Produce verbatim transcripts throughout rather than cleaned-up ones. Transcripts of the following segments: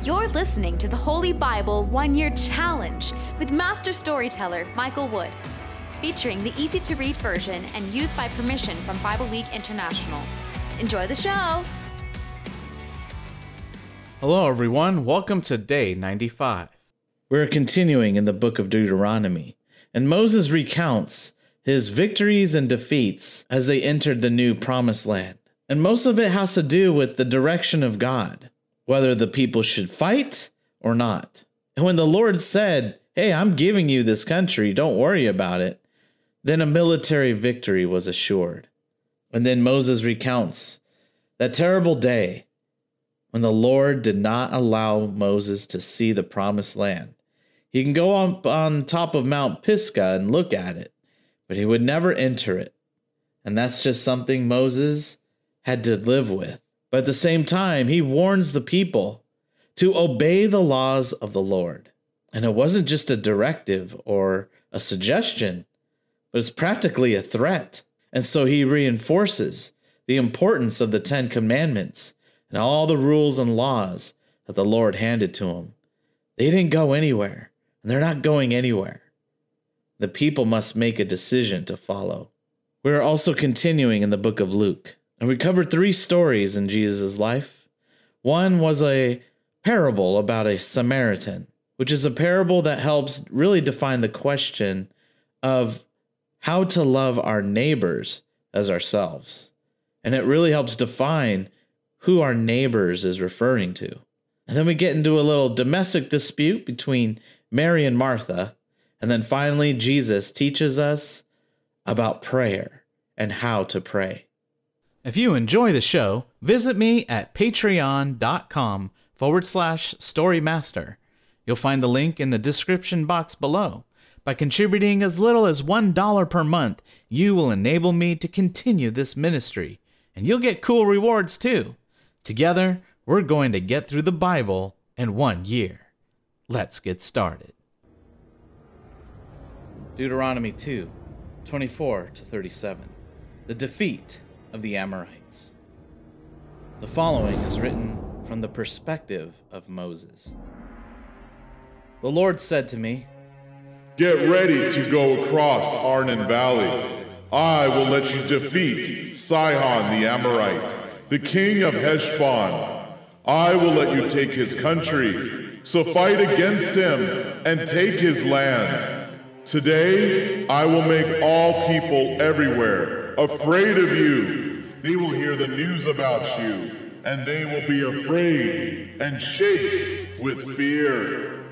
You're listening to the Holy Bible One-Year Challenge with Master Storyteller Michael Wood, featuring the easy-to-read version and used by permission from Bible League International. Enjoy the show! Hello everyone, welcome to day ninety-five. We're continuing in the book of Deuteronomy, and Moses recounts his victories and defeats as they entered the new promised land. And most of it has to do with the direction of God, whether the people should fight or not. And when the Lord said, hey, I'm giving you this country, don't worry about it, then a military victory was assured. And then Moses recounts that terrible day when the Lord did not allow Moses to see the promised land. He can go up on top of Mount Pisgah and look at it, but he would never enter it. And that's just something Moses had to live with. But at the same time, he warns the people to obey the laws of the Lord. And it wasn't just a directive or a suggestion, but it's practically a threat. And so he reinforces the importance of the Ten Commandments and all the rules and laws that the Lord handed to him. They didn't go anywhere, and they're not going anywhere. The people must make a decision to follow. We are also continuing in the book of Luke, and we covered three stories in Jesus' life. One was a parable about a Samaritan, which is a parable that helps really define the question of how to love our neighbors as ourselves. And it really helps define who our neighbors is referring to. And then we get into a little domestic dispute between Mary and Martha. And then finally, Jesus teaches us about prayer and how to pray. If you enjoy the show, visit me at patreon.com forward slash storymaster. You'll find the link in the description box below. By contributing as little as one dollar per month, you will enable me to continue this ministry. And you'll get cool rewards too. Together, we're going to get through the Bible in one year. Let's get started. Deuteronomy two, twenty-four to thirty-seven. The defeat of the Amorites. The following is written from the perspective of Moses. The Lord said to me, get ready to go across Arnon Valley. I will let you defeat Sihon the Amorite, the king of Heshbon. I will let you take his country, so fight against him and take his land. Today, I will make all people everywhere afraid of you. They will hear the news about you, and they will be afraid and shake with fear.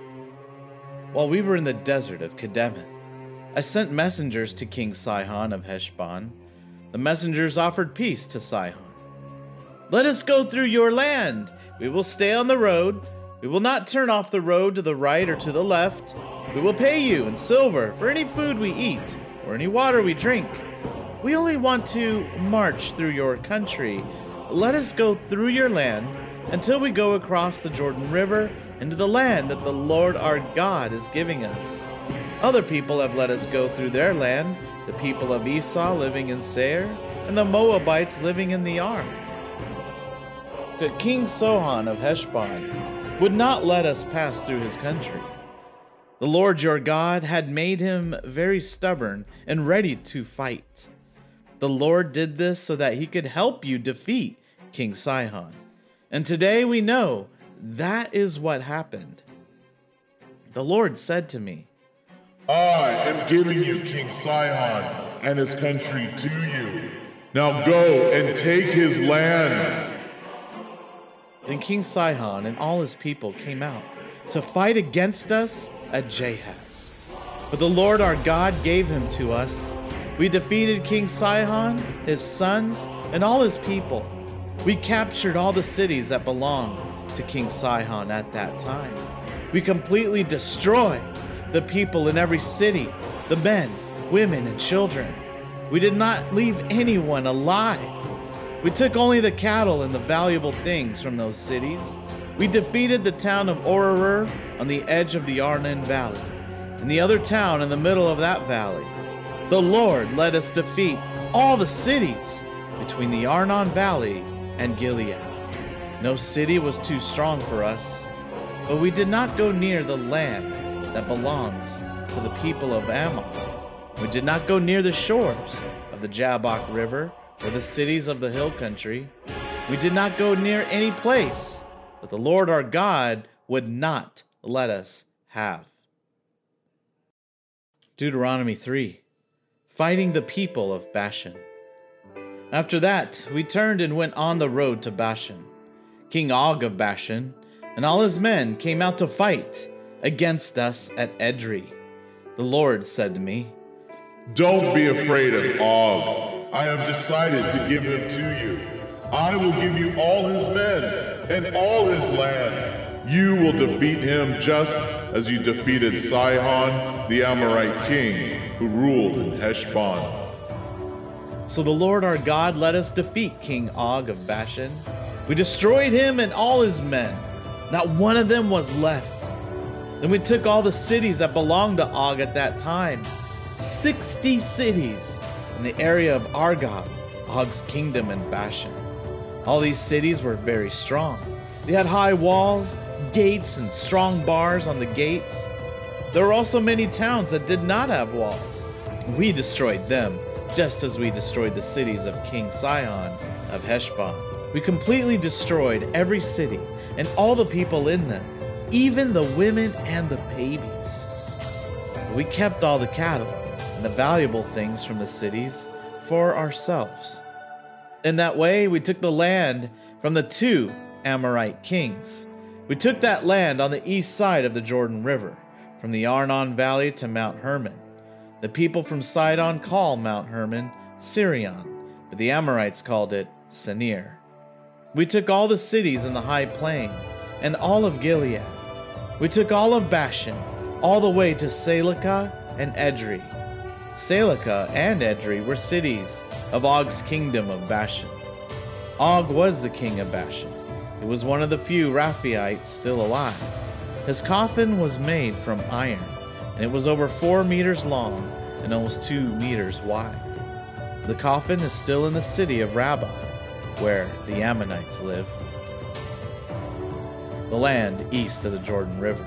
While we were in the desert of Kedemoth, I sent messengers to King Sihon of Heshbon. The messengers offered peace to Sihon. Let us go through your land. We will stay on the road. We will not turn off the road to the right or to the left. We will pay you in silver for any food we eat or any water we drink. We only want to march through your country. Let us go through your land until we go across the Jordan River into the land that the Lord our God is giving us. Other people have let us go through their land, the people of Esau living in Seir, and the Moabites living in the Ar. But King Sihon of Heshbon would not let us pass through his country. The Lord your God had made him very stubborn and ready to fight. The Lord did this so that he could help you defeat King Sihon. And today we know that is what happened. The Lord said to me, I am giving you King Sihon and his country to you. Now go and take his land. Then King Sihon and all his people came out to fight against us at Jahaz. But the Lord our God gave him to us. We defeated King Sihon, his sons, and all his people. We captured all the cities that belonged to King Sihon at that time. We completely destroyed the people in every city, the men, women, and children. We did not leave anyone alive. We took only the cattle and the valuable things from those cities. We defeated the town of Ororur on the edge of the Arnon Valley, and the other town in the middle of that valley. The Lord let us defeat all the cities between the Arnon Valley and Gilead. No city was too strong for us, but we did not go near the land that belongs to the people of Ammon. We did not go near the shores of the Jabbok River or the cities of the hill country. We did not go near any place that the Lord our God would not let us have. Deuteronomy three, fighting the people of Bashan. After that, we turned and went on the road to Bashan. King Og of Bashan and all his men came out to fight against us at Edrei. The Lord said to me, "Don't be afraid of Og. I have decided to give him to you. I will give you all his men and all his land. You will defeat him just as you defeated Sihon, the Amorite king, who ruled in Heshbon." So the Lord our God let us defeat King Og of Bashan. We destroyed him and all his men. Not one of them was left. Then we took all the cities that belonged to Og at that time, sixty cities in the area of Argob, Og's kingdom in Bashan. All these cities were very strong. They had high walls, gates, and strong bars on the gates. There were also many towns that did not have walls. We destroyed them, just as we destroyed the cities of King Sihon of Heshbon. We completely destroyed every city and all the people in them, even the women and the babies. We kept all the cattle and the valuable things from the cities for ourselves. In that way, we took the land from the two Amorite kings. We took that land on the east side of the Jordan River, from the Arnon Valley to Mount Hermon. The people from Sidon call Mount Hermon Sirion, but the Amorites called it Senir. We took all the cities in the high plain and all of Gilead. We took all of Bashan, all the way to Salecah and Edrei. Salecah and Edrei were cities of Og's kingdom of Bashan. Og was the king of Bashan. He was one of the few Raphaites still alive. His coffin was made from iron, and it was over four meters long and almost two meters wide. The coffin is still in the city of Rabbah, where the Ammonites live. The land east of the Jordan River.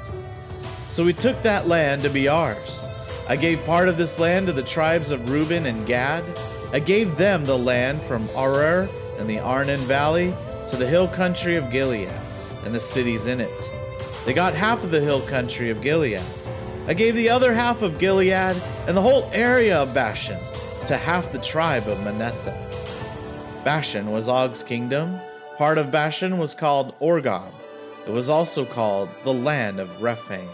So we took that land to be ours. I gave part of this land to the tribes of Reuben and Gad. I gave them the land from Aroer and the Arnon Valley to the hill country of Gilead and the cities in it. They got half of the hill country of Gilead. I gave the other half of Gilead and the whole area of Bashan to half the tribe of Manasseh. Bashan was Og's kingdom. Part of Bashan was called Orgob. It was also called the land of Rephaim.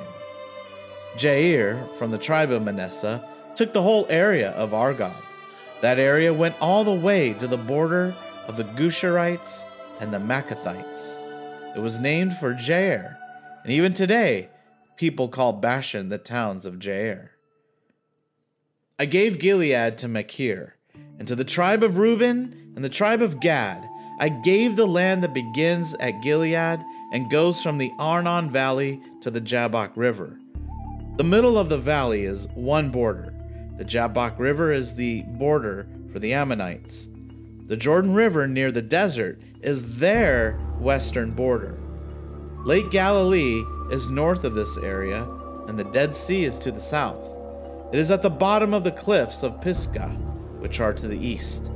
Jair, from the tribe of Manasseh, took the whole area of Argob. That area went all the way to the border of the Gusherites and the Maccathites. It was named for Jair, and even today, people call Bashan the towns of Jair. I gave Gilead to Machir, and to the tribe of Reuben and the tribe of Gad, I gave the land that begins at Gilead and goes from the Arnon Valley to the Jabbok River. The middle of the valley is one border. The Jabbok River is the border for the Ammonites. The Jordan River near the desert is their western border. Lake Galilee is north of this area, and the Dead Sea is to the south. It is at the bottom of the cliffs of Pisgah, which are to the east.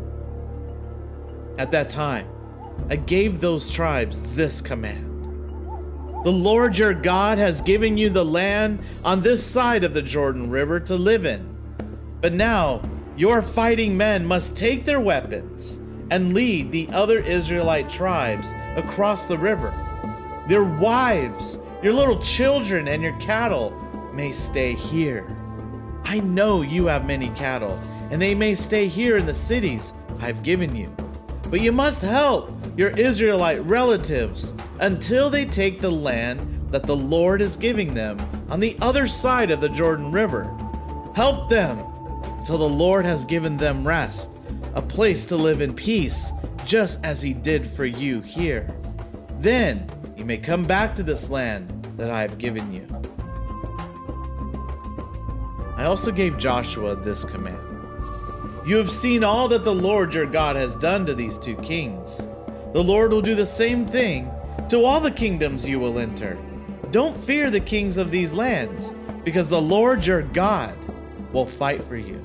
At that time, I gave those tribes this command. The Lord your God has given you the land on this side of the Jordan River to live in. But now, your fighting men must take their weapons and lead the other Israelite tribes across the river. Their wives, your little children, and your cattle may stay here. I know you have many cattle, and they may stay here in the cities I've given you. But you must help your Israelite relatives until they take the land that the Lord is giving them on the other side of the Jordan River. Help them till the Lord has given them rest, a place to live in peace, just as he did for you here. Then you may come back to this land that I have given you. I also gave Joshua this command. You have seen all that the Lord your God has done to these two kings. The Lord will do the same thing to all the kingdoms you will enter. Don't fear the kings of these lands, because the Lord your God will fight for you."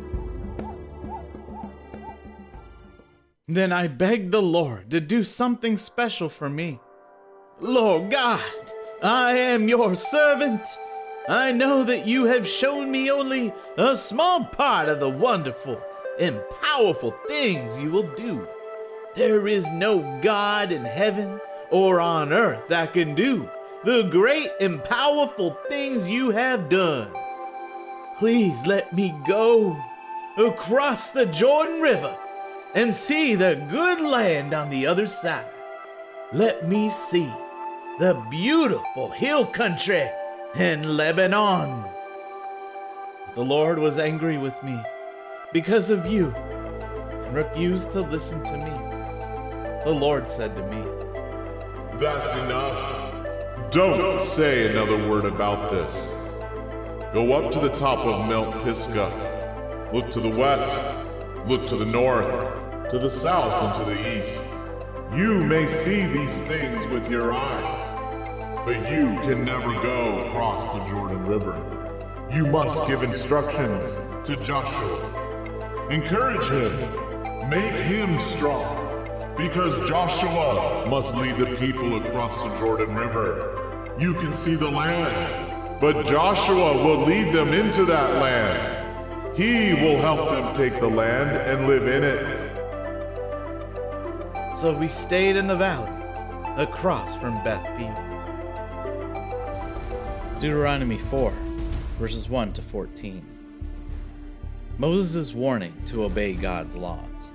Then I begged the Lord to do something special for me. "Lord God, I am your servant. I know that you have shown me only a small part of the wonderful and powerful things you will do. There is no God in heaven or on earth that can do the great and powerful things you have done. Please let me go across the Jordan River and see the good land on the other side. Let me see the beautiful hill country in Lebanon." The Lord was angry with me because of you and refused to listen to me. The Lord said to me, "That's enough. Don't say another word about this. Go up to the top of Mount Pisgah. Look to the west, look to the north, to the south, and to the east. You may see these things with your eyes, but you can never go across the Jordan River. You must give instructions to Joshua. Encourage him, make him strong, because Joshua must lead the people across the Jordan River. You can see the land, but Joshua will lead them into that land. He will help them take the land and live in it." So we stayed in the valley, across from Beth Peor. Deuteronomy four, verses one to fourteen. Moses' warning to obey God's laws.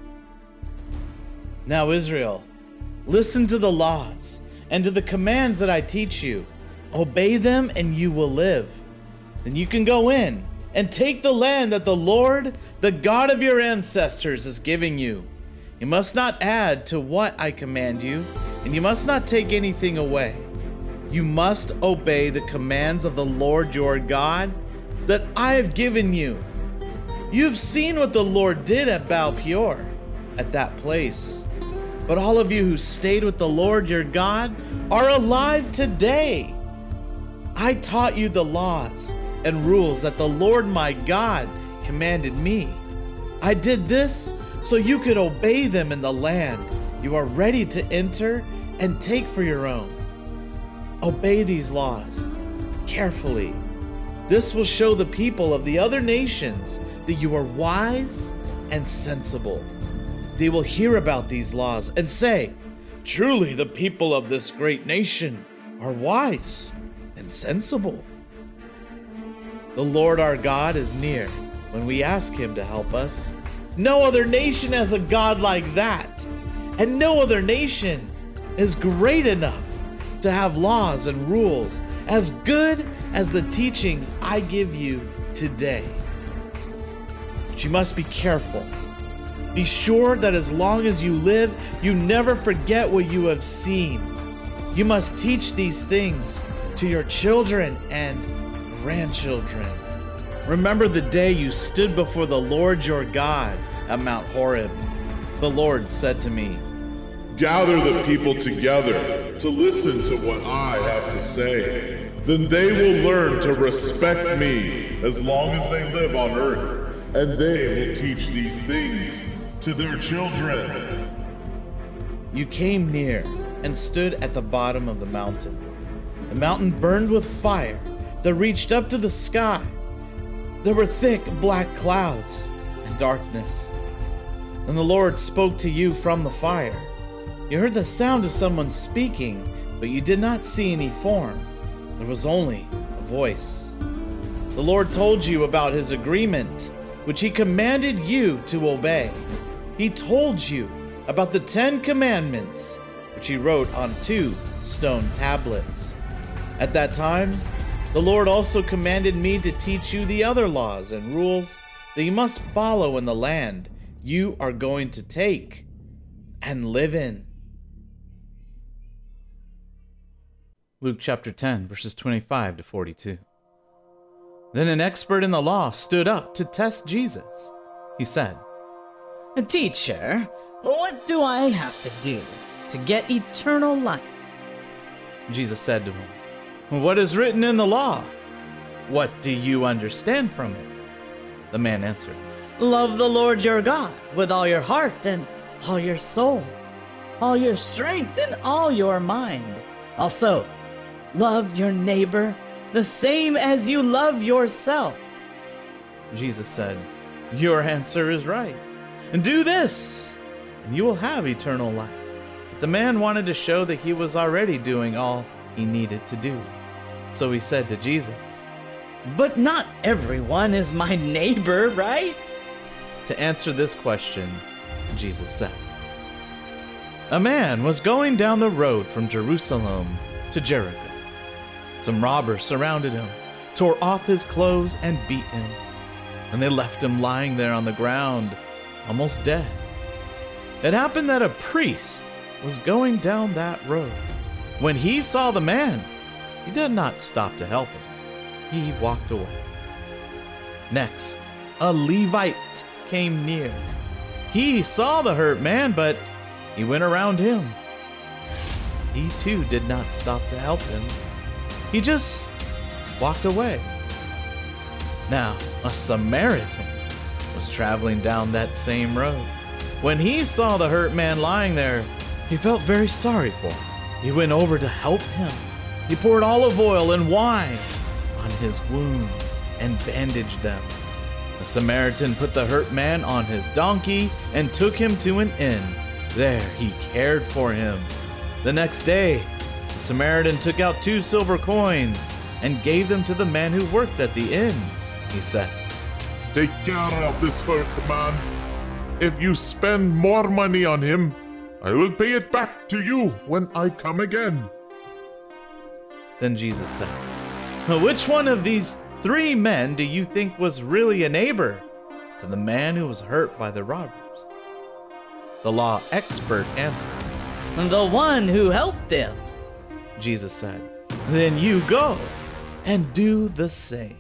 "Now Israel, listen to the laws and to the commands that I teach you. Obey them and you will live. Then you can go in and take the land that the Lord, the God of your ancestors, is giving you. You must not add to what I command you, and you must not take anything away. You must obey the commands of the Lord your God that I have given you. You've seen what the Lord did at Baal Peor, at that place. But all of you who stayed with the Lord your God are alive today. I taught you the laws and rules that the Lord my God commanded me. I did this so you could obey them in the land you are ready to enter and take for your own. Obey these laws carefully. This will show the people of the other nations that you are wise and sensible. They will hear about these laws and say, 'Truly the people of this great nation are wise and sensible.' The Lord our God is near when we ask him to help us. No other nation has a God like that, and no other nation is great enough to have laws and rules as good as the teachings I give you today. But you must be careful. Be sure that as long as you live, you never forget what you have seen. You must teach these things to your children and grandchildren. Remember the day you stood before the Lord your God at Mount Horeb. The Lord said to me, 'Gather the people together to listen to what I have to say. Then they will learn to respect me as long as they live on earth, and they will teach these things to their children.' You came near and stood at the bottom of the mountain. The mountain burned with fire that reached up to the sky. There were thick black clouds and darkness. Then the Lord spoke to you from the fire. You heard the sound of someone speaking, but you did not see any form. There was only a voice. The Lord told you about his agreement, which he commanded you to obey. He told you about the Ten Commandments, which he wrote on two stone tablets. At that time, the Lord also commanded me to teach you the other laws and rules that you must follow in the land you are going to take and live in. Luke chapter ten, verses twenty-five to forty-two. Then an expert in the law stood up to test Jesus. He said, "Teacher, what do I have to do to get eternal life." Jesus said to him, "What is written in the law? What do you understand from it?" The man answered, "Love the Lord your God with all your heart and all your soul, all your strength and all your mind. Also, love your neighbor the same as you love yourself." Jesus said, "Your answer is right. And do this, and you will have eternal life." But the man wanted to show that he was already doing all he needed to do. So he said to Jesus, "But not everyone is my neighbor, right?" To answer this question, Jesus said, "A man was going down the road from Jerusalem to Jericho. Some robbers surrounded him, tore off his clothes, and beat him. And they left him lying there on the ground, almost dead. It happened that a priest was going down that road. When he saw the man, he did not stop to help him. He walked away. Next, a Levite came near. He saw the hurt man, but he went around him. He too did not stop to help him. He just walked away. Now, a Samaritan was traveling down that same road. When he saw the hurt man lying there, he felt very sorry for him. He went over to help him. He poured olive oil and wine on his wounds and bandaged them. The Samaritan put the hurt man on his donkey and took him to an inn. There he cared for him. The next day, the Samaritan took out two silver coins and gave them to the man who worked at the inn. He said, "Take care of this hurt man. If you spend more money on him, I will pay it back to you when I come again." Then Jesus said, "Which one of these three men do you think was really a neighbor to the man who was hurt by the robbers?" The law expert answered, "The one who helped him." Jesus said, "Then you go and do the same."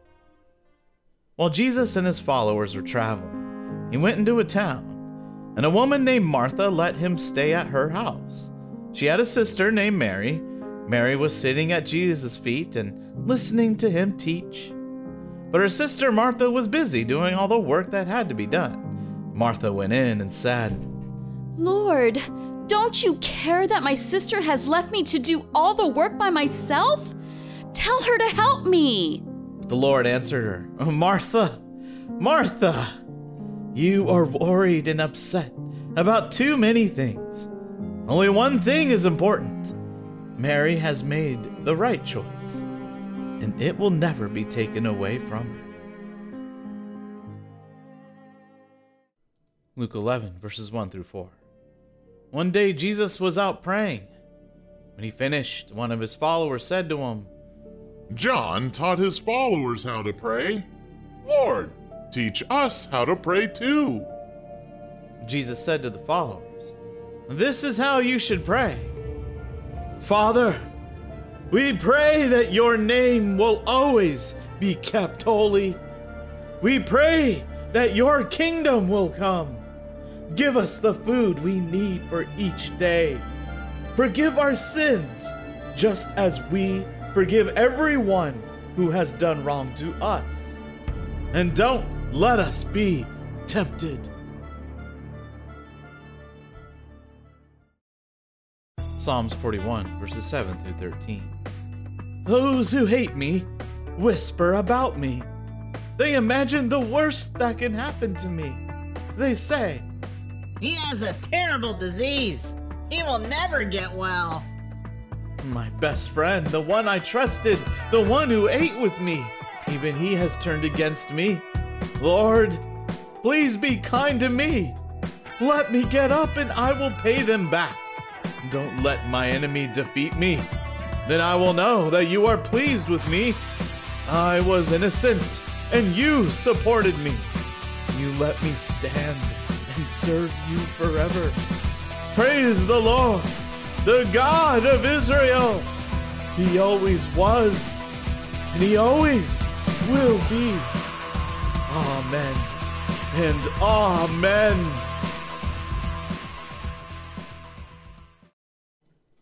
While Jesus and his followers were traveling, he went into a town, and a woman named Martha let him stay at her house. She had a sister named Mary. Mary was sitting at Jesus' feet and listening to him teach. But her sister Martha was busy doing all the work that had to be done. Martha went in and said, "Lord, don't you care that my sister has left me to do all the work by myself? Tell her to help me." The Lord answered her, "Oh, Martha, Martha, you are worried and upset about too many things. Only one thing is important. Mary has made the right choice, and it will never be taken away from her." Luke eleven, verses one through four. One day Jesus was out praying. When he finished, one of his followers said to him, "John taught his followers how to pray. Lord, teach us how to pray too." Jesus said to the followers, "This is how you should pray. Father, we pray that your name will always be kept holy. We pray that your kingdom will come. Give us the food we need for each day. Forgive our sins, just as we forgive everyone who has done wrong to us. And don't let us be tempted." Psalms forty-one, verses seven through thirteen. Those who hate me whisper about me. They imagine the worst that can happen to me. They say, "He has a terrible disease. He will never get well." my best friend, the one I trusted, the one who ate with me, even he has turned against me. Lord, please be kind to me. Let me get up and I will pay them back. Don't let my enemy defeat me. Then I will know that you are pleased with me. I was innocent, and you supported me. You let me stand and serve you forever. Praise the Lord, the God of Israel. He always was, and he always will be. Amen and amen.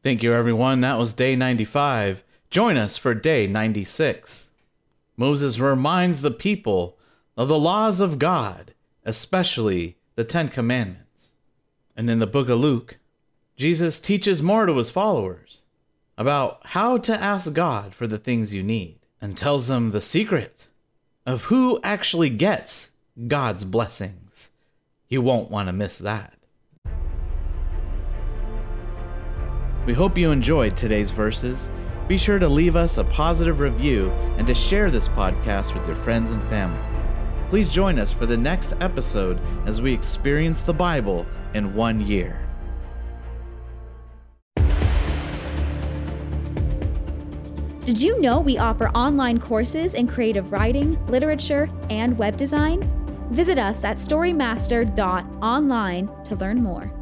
Thank you, everyone. That was day ninety-five. Join us for day ninety-six. Moses reminds the people of the laws of God, especially the Ten Commandments. And in the book of Luke, Jesus teaches more to his followers about how to ask God for the things you need and tells them the secret of who actually gets God's blessings. You won't want to miss that. We hope you enjoyed today's verses. Be sure to leave us a positive review and to share this podcast with your friends and family. Please join us for the next episode as we experience the Bible in one year. Did you know we offer online courses in creative writing, literature, and web design? Visit us at storymaster dot online to learn more.